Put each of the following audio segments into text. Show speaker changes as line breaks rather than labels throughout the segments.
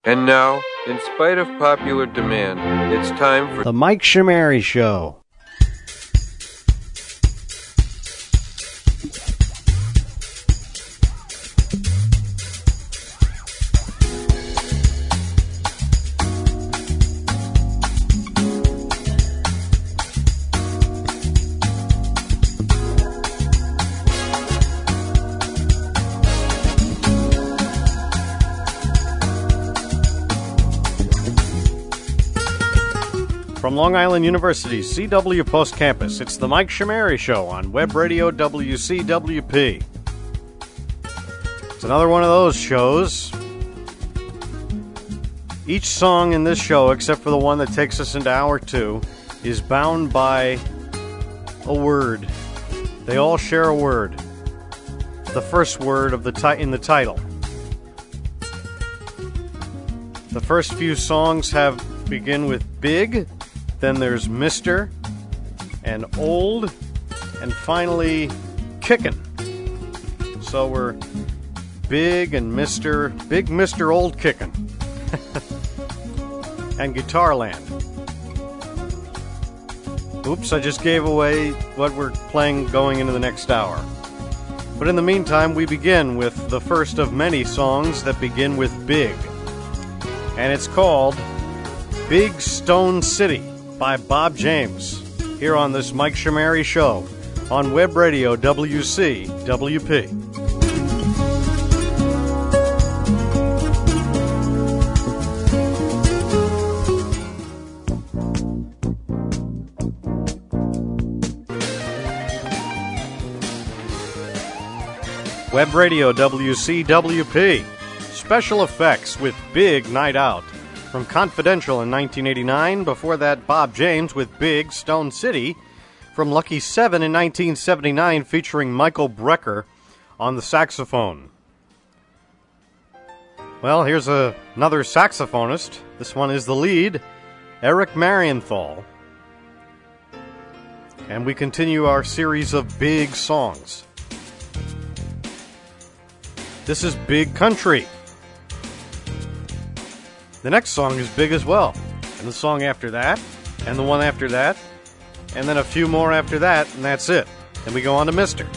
And now, in spite of popular demand, it's time for
The Mike Shamari Show. From Long Island University's CW Post Campus, it's the Mike Shamari Show on Web Radio WCWP. It's another one of those shows. Each song in this show, except for the one that takes us into hour 2, is bound by a word. They all share a word. The first word of in the title. The first few songs begin with big. Then there's Mr. and Old, and finally Kickin'. So we're Big and Mr. Big Mr. Old Kickin'. And Guitarland. Oops, I just gave away what we're playing going into the next hour. But in the meantime, we begin with the first of many songs that begin with big. And it's called Big Stone City by Bob James, here on this Mike Shamari Show on Web Radio WCWP. Web Radio WCWP. Special effects with Big Night Out. From Confidential in 1989, before that Bob James with Big Stone City, from Lucky 7 in 1979 featuring Michael Brecker on the saxophone. Well, here's another saxophonist. This one is the lead, Eric Marienthal. And we continue our series of big songs. This is Big Country. The next song is big as well, and the song after that, and the one after that, and then a few more after that, and that's it. Then we go on to Mr.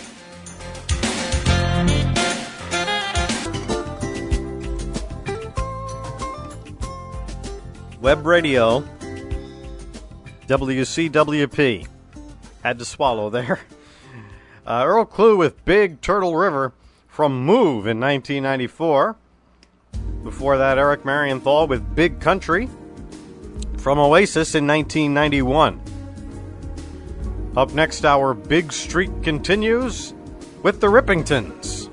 Web Radio, WCWP. Had to swallow there. Earl Klugh with Big Turtle River from Move in 1994. Before that, Eric Marienthal with Big Country from Oasis in 1991. Up next, our big streak continues with the Rippingtons.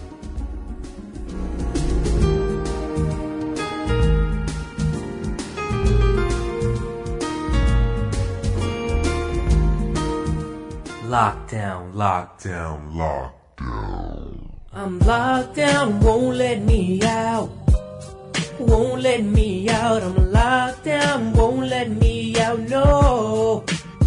Lockdown, lockdown, lockdown.
I'm locked down, won't let me out. Won't let me out. I'm locked down, won't let me out, no.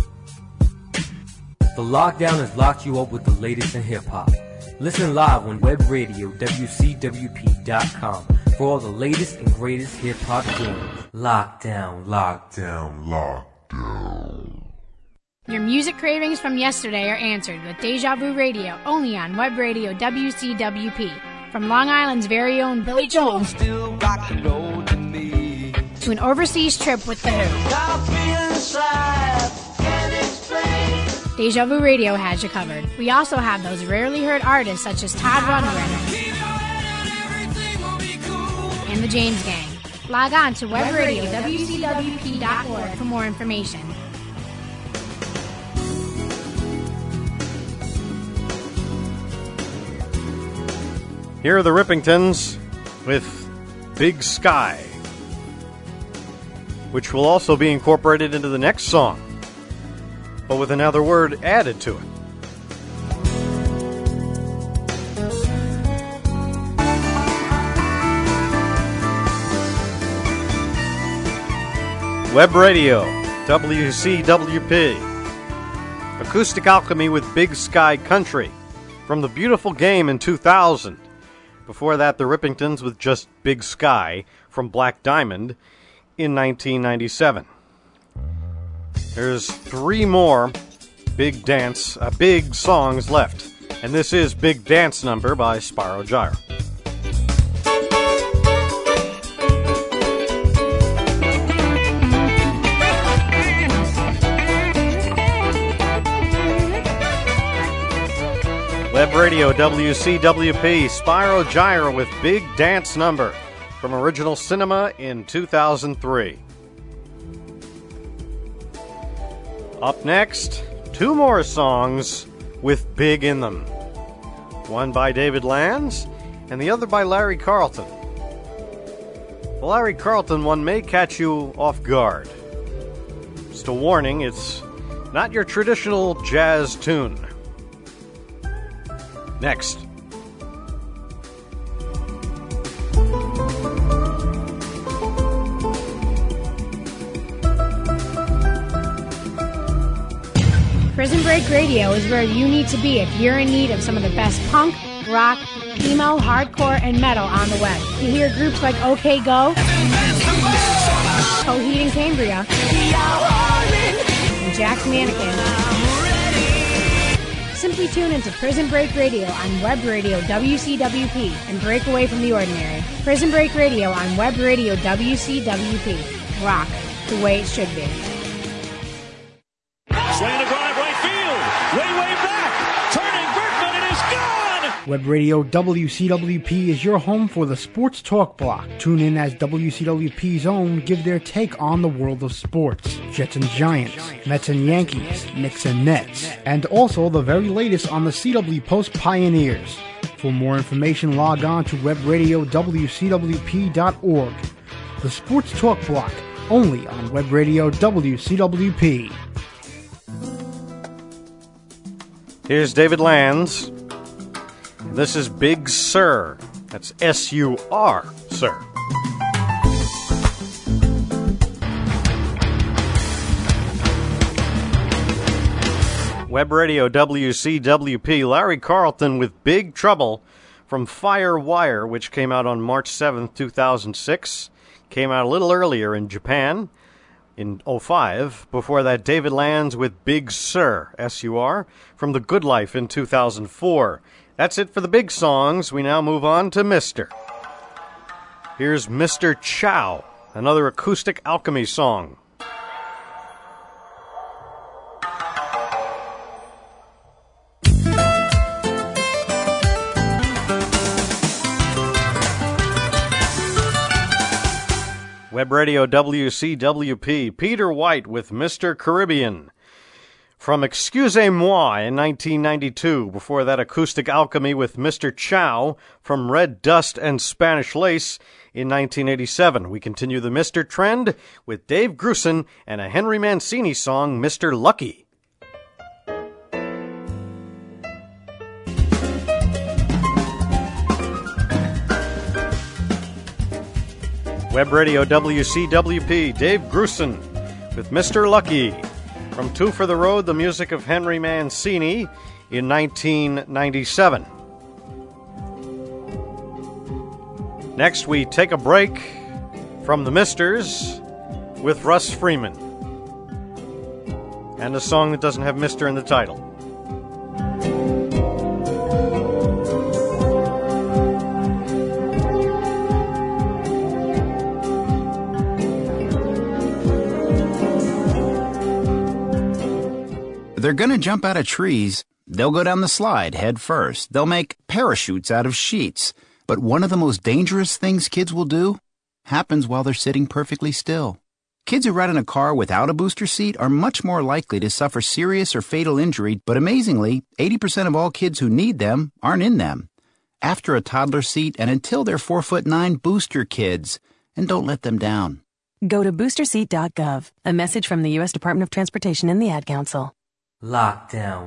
The lockdown has locked you up with the latest in hip-hop. Listen live on Web Radio WCWP.com for all the latest and greatest hip-hop tunes. Lockdown, lockdown, lockdown.
Your music cravings from yesterday are answered with Deja Vu Radio, only on Web Radio WCWP. From Long Island's very own Billy Joel to an overseas trip with The Who. Deja Vu Radio has you covered. We also have those rarely heard artists such as Todd Rundgren and the James Gang. Log on to Web Radio WCWP.org for more information.
Here are the Rippingtons with Big Sky, which will also be incorporated into the next song, but with another word added to it. Web Radio, WCWP. Acoustic Alchemy with Big Sky Country from The Beautiful Game in 2000. Before that, the Rippingtons with just Big Sky from Black Diamond in 1997. There's 3 more big songs left, and this is Big Dance Number by Spyro Gyra. Web Radio WCWP, Spyro Gyra with Big Dance Number from Original Cinema in 2003. Up next, 2 more songs with big in them. One by David Lanz and the other by Larry Carlton. The Larry Carlton one may catch you off guard. Just a warning, it's not your traditional jazz tune. Next.
Prison Break Radio is where you need to be if you're in need of some of the best punk, rock, emo, hardcore, and metal on the web. You hear groups like OK Go, Coheed and Cambria, and Jack's Mannequin. Simply tune into Prison Break Radio on Web Radio WCWP and break away from the ordinary. Prison Break Radio on Web Radio WCWP. Rock the way it should be.
Slaying a drive right field. Way back. Turning Berkman, and it's gone.
Web Radio WCWP is your home for the Sports Talk Block. Tune in as WCWP's own give their take on the world of sports. Jets and Giants, Mets and Yankees, Knicks and Nets, and also the very latest on the CW Post Pioneers. For more information, log on to webradiowcwp.org. The Sports Talk Block, only on Web Radio WCWP.
Here's David Lanz. This is Big Sur. That's S-U-R, sir. Web Radio WCWP, Larry Carlton with Big Trouble from Firewire, which came out on March 7th, 2006. Came out a little earlier in Japan in 2005. Before that, David Lanz with Big Sur, S-U-R, from The Good Life in 2004. That's it for the big songs. We now move on to Mr. Here's Mr. Chow, another acoustic alchemy song. Web Radio WCWP, Peter White with Mr. Caribbean. From Excusez-moi in 1992, before that Acoustic Alchemy with Mr. Chow from Red Dust and Spanish Lace in 1987. We continue the Mr. trend with Dave Grusin and a Henry Mancini song, Mr. Lucky. Web Radio WCWP, Dave Grusin with Mr. Lucky. From Two for the Road, the music of Henry Mancini in 1997. Next, we take a break from the Misters with Russ Freeman. And a song that doesn't have Mr. in the title.
They're gonna jump out of trees. They'll go down the slide head first. They'll make parachutes out of sheets. But one of the most dangerous things kids will do happens while they're sitting perfectly still. Kids who ride in a car without a booster seat are much more likely to suffer serious or fatal injury, but amazingly, 80% of all kids who need them aren't in them. After a toddler seat and until they're 4'9", booster kids, and don't let them down.
Go to boosterseat.gov. A message from the U.S. Department of Transportation and the Ad Council.
Lockdown.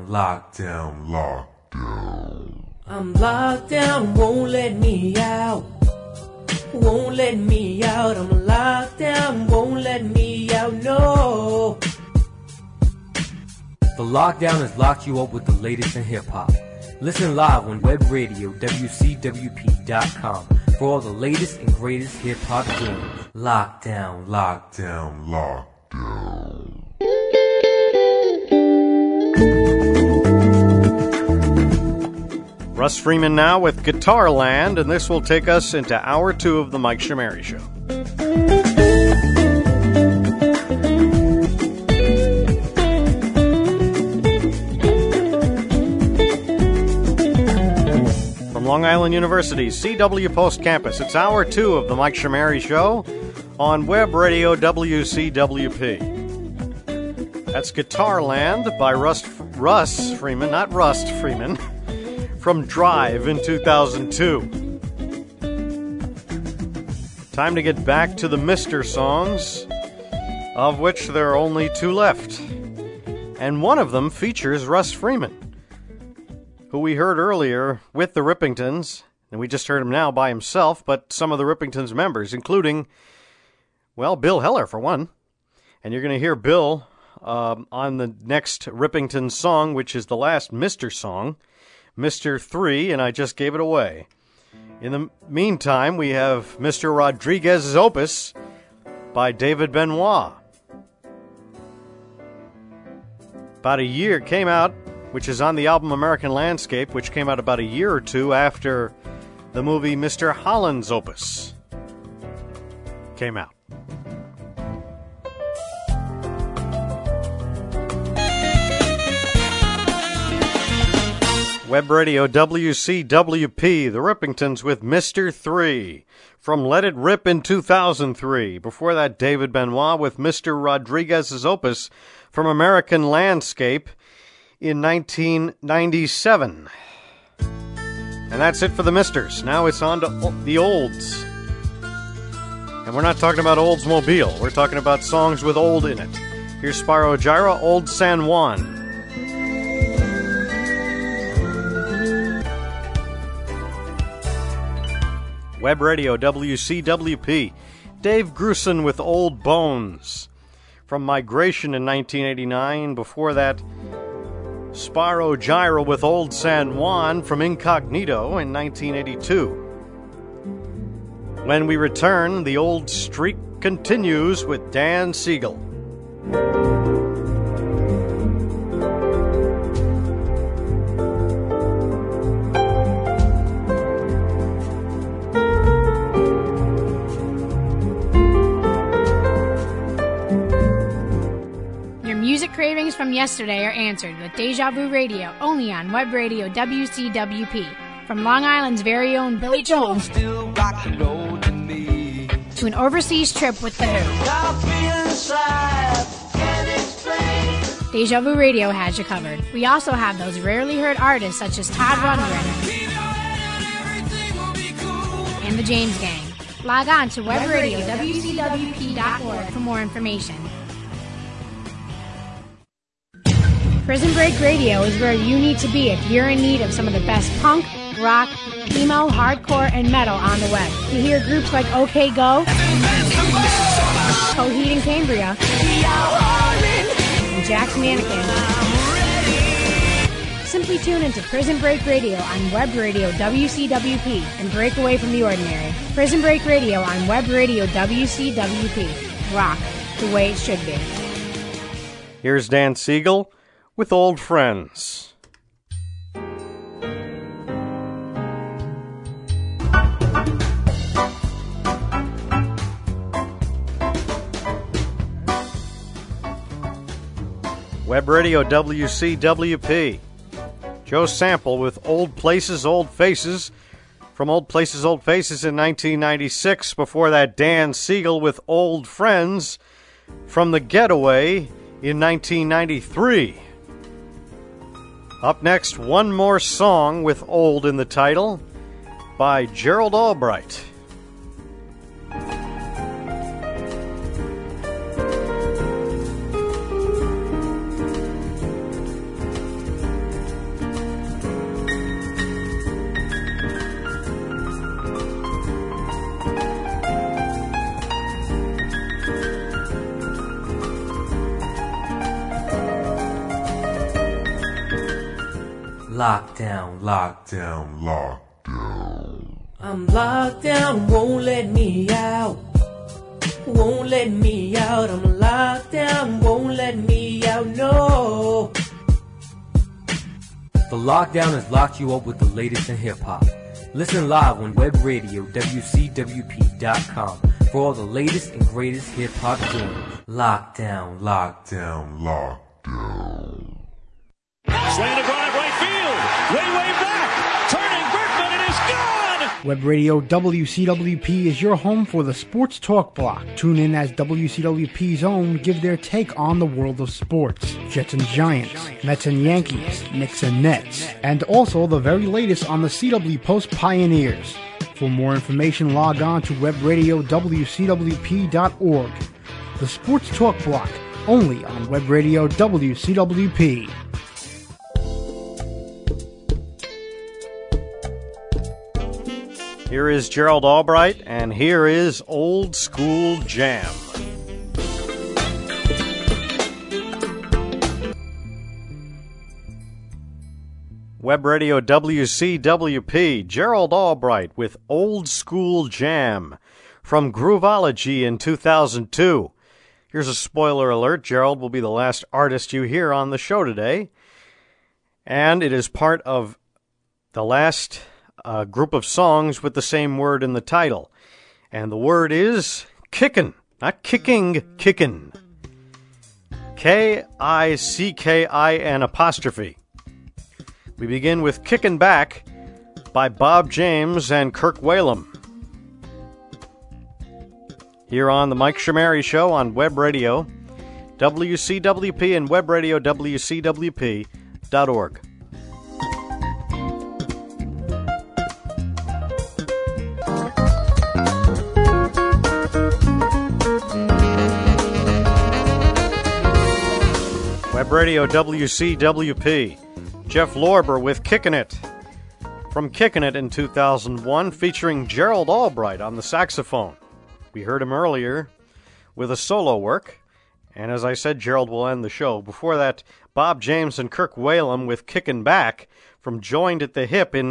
I'm locked down, won't let me out. Won't let me out. I'm locked down, won't let me out, no.
The lockdown has locked you up with the latest in hip-hop. Listen live on Web Radio WCWP.com for all the latest and greatest hip-hop tunes. Lockdown, lockdown, lockdown.
Russ Freeman now with Guitar Land, and this will take us into Hour 2 of the Mike Shamari Show. From Long Island University's CW Post Campus, it's Hour 2 of the Mike Shamari Show on Web Radio WCWP. That's Guitar Land by Russ Freeman, not Rust Freeman, from Drive in 2002. Time to get back to the Mr. songs, of which there are only 2 left. And one of them features Russ Freeman, who we heard earlier with the Rippingtons, and we just heard him now by himself, but some of the Rippingtons members, including, well, Bill Heller for one. And you're going to hear Bill on the next Rippington song, which is the last Mr. song, Mr. 3, and I just gave it away. In the meantime, we have Mr. Rodriguez's Opus by David Benoit. About a year came out, which is on the album American Landscape, which came out about a year or 2 after the movie Mr. Holland's Opus came out. Web Radio WCWP, the Rippingtons with Mr. 3 from Let It Rip in 2003. Before that, David Benoit with Mr. Rodriguez's Opus from American Landscape in 1997. And that's it for the Misters. Now it's on to the Olds. And we're not talking about Oldsmobile. We're talking about songs with old in it. Here's Spyro Gyra, Old San Juan. Web Radio WCWP, Dave Grusin with Old Bones from Migration in 1989. Before that, Spyro Gyra with Old San Juan from Incognito in 1982. When we return, the old streak continues with Dan Siegel.
Music cravings from yesterday are answered with Deja Vu Radio, only on Web Radio WCWP. From Long Island's very own Billy Joel to an overseas trip with The Who. Deja Vu Radio has you covered. We also have those rarely heard artists such as Todd Rundgren and the James Gang. Log on to webradiowcwp.org for more information. Prison Break Radio is where you need to be if you're in need of some of the best punk, rock, emo, hardcore, and metal on the web. You hear groups like OK Go, Coheed and Cambria, and Jack's Mannequin. Simply tune into Prison Break Radio on Web Radio WCWP and break away from the ordinary. Prison Break Radio on Web Radio WCWP. Rock the way it should be.
Here's Dan Siegel with Old Friends. Web Radio WCWP. Joe Sample with Old Places, Old Faces from Old Places, Old Faces in 1996. Before that, Dan Siegel with Old Friends from The Getaway in 1993. Up next, one more song with old in the title by Gerald Albright.
Lockdown, lockdown, lockdown.
I'm locked down, won't let me out. Won't let me out. I'm locked down, won't let me out, no.
The lockdown has locked you up with the latest in hip-hop. Listen live on web radio WCWP.com for all the latest and greatest hip-hop tunes. Lockdown, lockdown, lockdown.
Slaying a drive right field. Way back. Turning Berkman, and it's gone.
Web Radio WCWP is your home for the Sports Talk Block. Tune in as WCWP's own give their take on the world of sports. Jets and Giants, Mets and Yankees, Knicks and Nets, and also the very latest on the CW Post Pioneers. For more information, log on to webradiowcwp.org. The Sports Talk Block, only on Web Radio WCWP.
Here is Gerald Albright, and here is Old School Jam. Web Radio WCWP, Gerald Albright with Old School Jam from Grooveology in 2002. Here's a spoiler alert. Gerald will be the last artist you hear on the show today, and it is part of the last group of songs with the same word in the title. And the word is kickin', not kicking, kickin'. K-I-C-K-I-N apostrophe. We begin with Kickin' Back by Bob James and Kirk Whalum. Here on the Mike Shamari Show on Web Radio, WCWP and Web Radio WCWP.org. Web Radio WCWP. Jeff Lorber with Kickin' It. From Kickin' It in 2001, featuring Gerald Albright on the saxophone. We heard him earlier with a solo work, and as I said, Gerald will end the show. Before that, Bob James and Kirk Whalum with Kickin' Back from Joined at the Hip in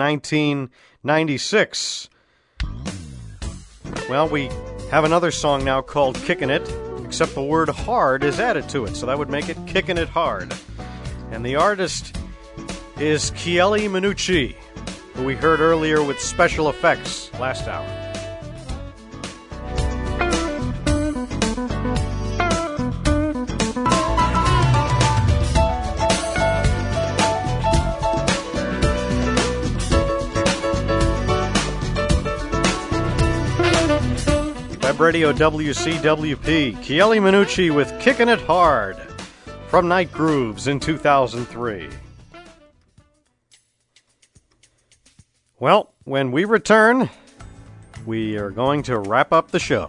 1996. Well, we have another song now called Kickin' It, except the word hard is added to it, so that would make it Kickin' It Hard. And the artist is Chieli Minucci, who we heard earlier with special effects last hour. Web Radio WCWP, Chieli Minucci with Kickin' It Hard from Night Grooves in 2003. Well, when we return, we are going to wrap up the show.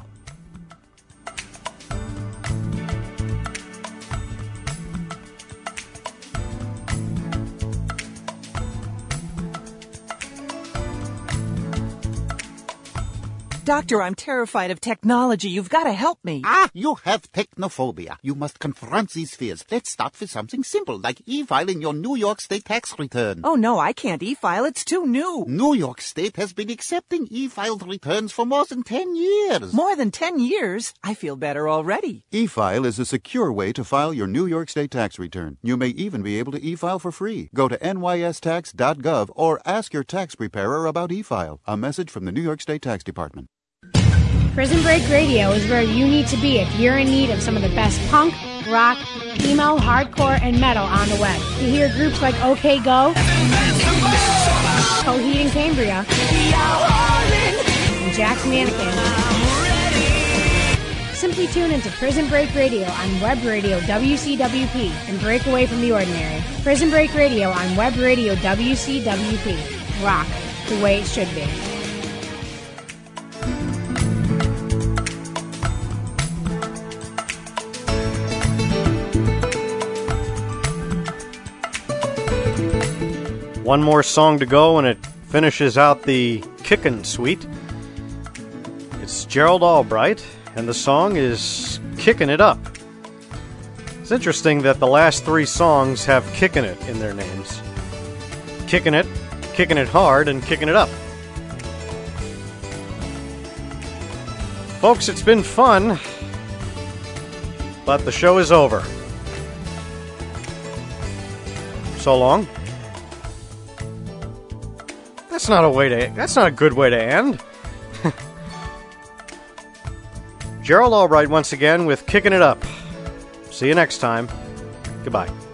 Doctor, I'm terrified of technology. You've got to help me.
You have technophobia. You must confront these fears. Let's start with something simple, like e-filing your New York State tax return.
Oh, no, I can't e-file. It's too new.
New York State has been accepting e-filed returns for more than 10 years.
More than 10 years? I feel better already.
E-file is a secure way to file your New York State tax return. You may even be able to e-file for free. Go to nystax.gov or ask your tax preparer about e-file. A message from the New York State Tax Department.
Prison Break Radio is where you need to be if you're in need of some of the best punk, rock, emo, hardcore, and metal on the web. To hear groups like OK Go, Coheed and Cambria, and Jack's Mannequin, simply tune into Prison Break Radio on Web Radio WCWP and break away from the ordinary. Prison Break Radio on Web Radio WCWP. Rock the way it should be.
One more song to go, and it finishes out the Kickin' Suite. It's Gerald Albright, and the song is Kickin' It Up. It's interesting that the last three songs have Kickin' It in their names. Kickin' It Hard, and Kickin' It Up. Folks, it's been fun, but the show is over. So long. That's not a good way to end. Gerald Albright once again with Kicking It Up. See you next time. Goodbye.